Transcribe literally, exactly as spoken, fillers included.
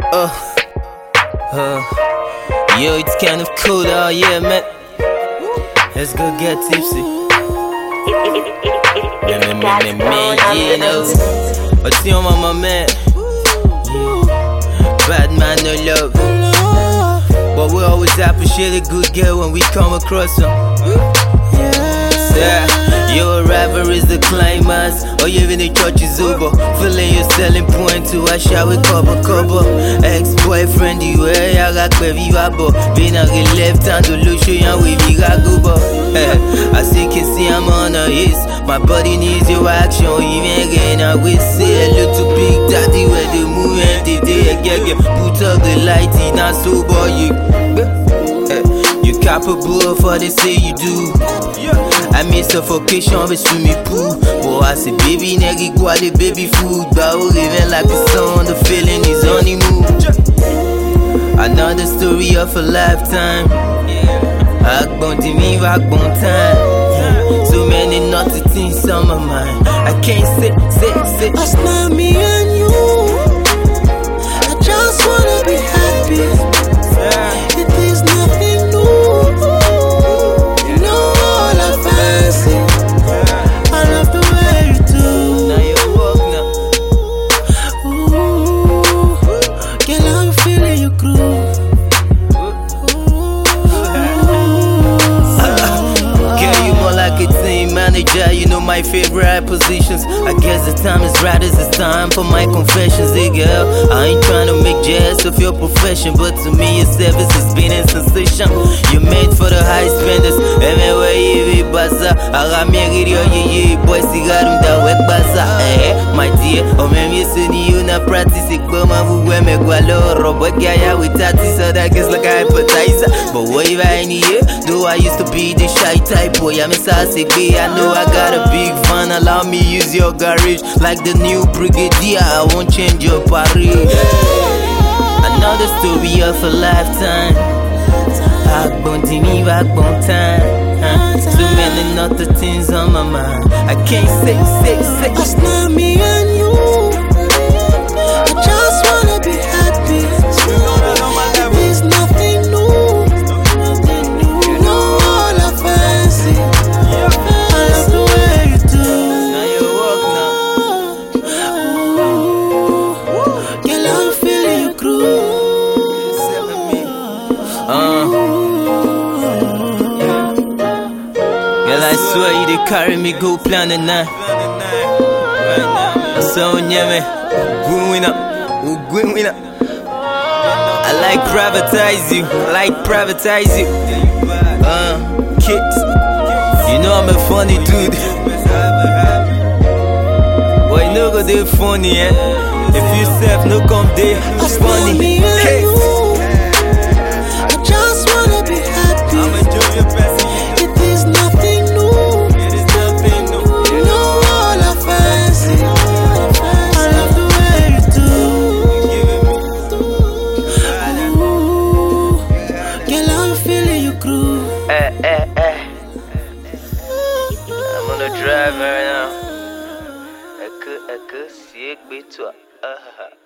Uh, uh, yo, it's kind of cool out here, man. Let's go get tipsy. Man, man, man, man, man, you know. What's your mama, man? Yeah. Bad man, no love. But we always appreciate a good girl when we come across her. Yeah, your arrival is the climax. Or even the church is over. Feeling your selling point to a shall we cover cover. Ex-boyfriend, you way I got baby wabo. Been a left hand to lose you and we be go. As you can see, I'm on a hit. My body needs your action. Even again, I will say hello to Big Daddy where the movement is there. Put up the light in a sober you. You capable of what they say you do. I miss suffocation with swimming pool. Boy, I say baby nigga go the baby food. But we living like the sun, the feeling is honeymoon. Another story of a lifetime. Agbon to me, agbon time. So many naughty things on my mind. I can't say, say, say. It's not me and you. I just wanna be happy. It is nothing new. You know all I fancy. I love the way you do. Now you walk now. Ooh, girl, I'm feeling your groove. Girl, you more like a team manager. You know my favorite positions. I guess the time is right as it's time for my confessions. Hey girl, I ain't trying to make jest of your profession, but to me your service has been a sensation. You're made for the high spenders. Everywhere you be baza. I got me a video, yeah, yeah, boy, see got him that work baza. Eh, my dear, oh man, you see you na practice it, but my who we make wallo, robot guy with tatty, so that gets like a appetizer. But what if I ain't here? Though I used to be the shy type boy, I'm a sassy B. I know I got a big van, allow me use your garage like the new brigadier. I won't change your parade. Another story of a lifetime. Backbone to me, backbone time. So many other things on my mind. I can't say, say, say. It's not me and you. I just wanna be happy. It is nothing new. You know all I fancy. I love the way you do. Now you walk now. Ooh, girl, I'm feeling your groove. Uh. Girl, I swear you they carry me go planet nine. So yeah, me, going up, going up. I like privatize you, I like privatize you. Uh, kids, you know I'm a funny dude. Boy, you know go they funny, eh? If you self no come there, it's funny. Kids. I just wanna be happy. I'm enjoying your best. It is nothing new. It is nothing new. You know all I fancy. I love the way you do. Ooh, girl, I'm feeling your groove. Eh, eh, eh. I'm on the drive right now. I could, I could see it be to. Uh,